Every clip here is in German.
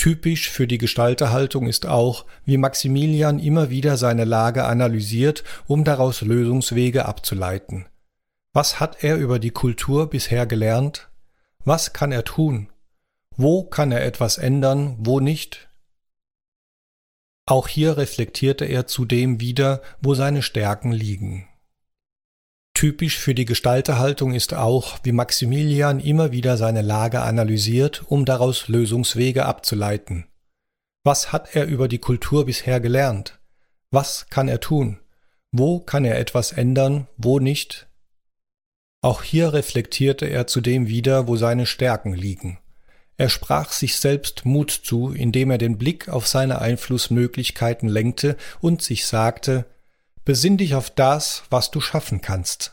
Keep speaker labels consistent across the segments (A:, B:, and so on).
A: Typisch für die Gestalterhaltung ist auch, wie Maximilian immer wieder seine Lage analysiert, um daraus Lösungswege abzuleiten. Was hat er über die Kultur bisher gelernt? Was kann er tun? Wo kann er etwas ändern, wo nicht? Auch hier reflektierte er zudem wieder, wo seine Stärken liegen. Typisch für die Gestalterhaltung ist auch, wie Maximilian immer wieder seine Lage analysiert, um daraus Lösungswege abzuleiten. Was hat er über die Kultur bisher gelernt? Was kann er tun? Wo kann er etwas ändern, wo nicht? Auch hier reflektierte er zudem wieder, wo seine Stärken liegen. Er sprach sich selbst Mut zu, indem er den Blick auf seine Einflussmöglichkeiten lenkte und sich sagte: Besinn dich auf das, was du schaffen kannst.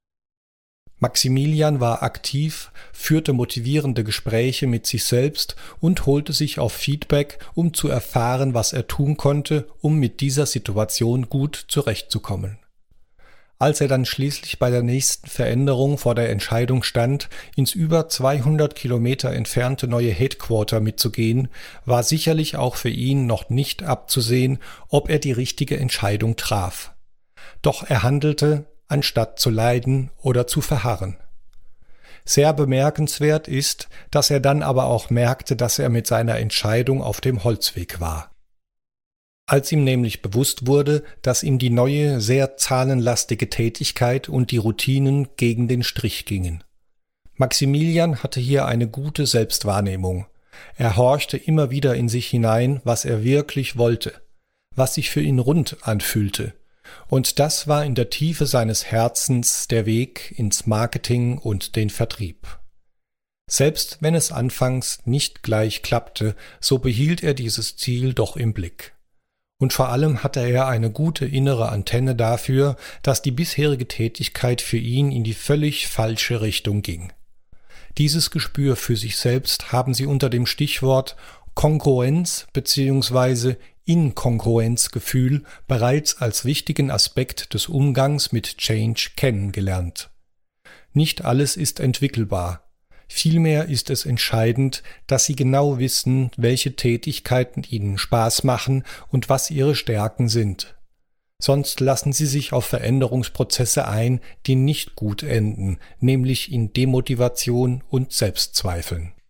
A: Maximilian war aktiv, führte motivierende Gespräche mit sich selbst und holte sich auf Feedback, um zu erfahren, was er tun konnte, um mit dieser Situation gut zurechtzukommen. Als er dann schließlich bei der nächsten Veränderung vor der Entscheidung stand, ins über 200 Kilometer entfernte neue Headquarter mitzugehen, war sicherlich auch für ihn noch nicht abzusehen, ob er die richtige Entscheidung traf. Doch er handelte, anstatt zu leiden oder zu verharren. Sehr bemerkenswert ist, dass er dann aber auch merkte, dass er mit seiner Entscheidung auf dem Holzweg war. Als ihm nämlich bewusst wurde, dass ihm die neue, sehr zahlenlastige Tätigkeit und die Routinen gegen den Strich gingen. Maximilian hatte hier eine gute Selbstwahrnehmung. Er horchte immer wieder in sich hinein, was er wirklich wollte, was sich für ihn rund anfühlte. Und das war in der Tiefe seines Herzens der Weg ins Marketing und den Vertrieb. Selbst wenn es anfangs nicht gleich klappte, so behielt er dieses Ziel doch im Blick. Und vor allem hatte er eine gute innere Antenne dafür, dass die bisherige Tätigkeit für ihn in die völlig falsche Richtung ging. Dieses Gespür für sich selbst haben sie unter dem Stichwort Kongruenz bzw. Inkongruenzgefühl bereits als wichtigen Aspekt des Umgangs mit Change kennengelernt. Nicht alles ist entwickelbar. Vielmehr ist es entscheidend, dass Sie genau wissen, welche Tätigkeiten Ihnen Spaß machen und was Ihre Stärken sind. Sonst lassen Sie sich auf Veränderungsprozesse ein, die nicht gut enden, nämlich in Demotivation und Selbstzweifeln.